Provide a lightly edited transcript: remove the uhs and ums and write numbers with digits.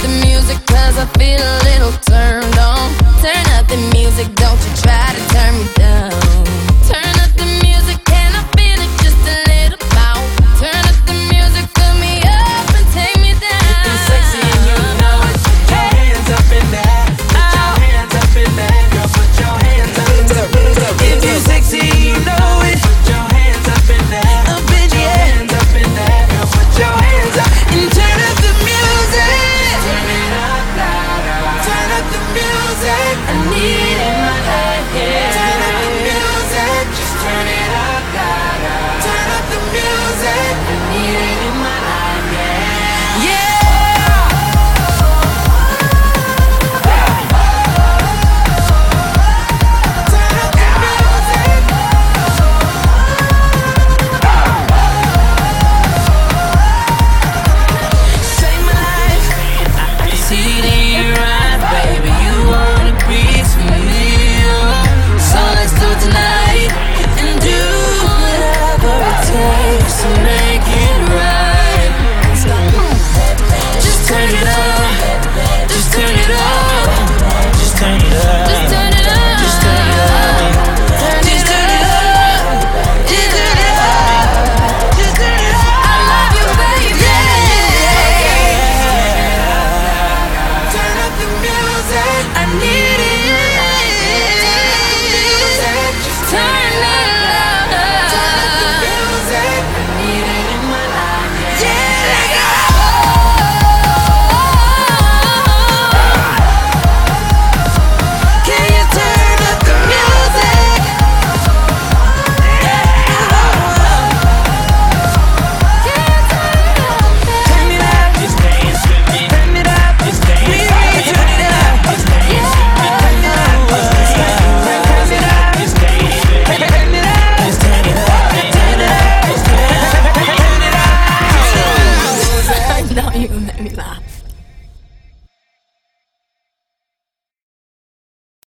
the music 'cause I feel a little turned on. Turn up the music, don't you try to turn me down. Turn up the music, can I feel it just a little more? Turn up the music, fill me up and take me down. If you're sexy and you know it, put your hands up in there. Put your hands up in there, girl, put your hands up in there. If you're sexy and you know it, put your hands up in there. Put your hands up in there, girl, put your hands up and turn up the music. Turn it up louder. Turn up the music. I need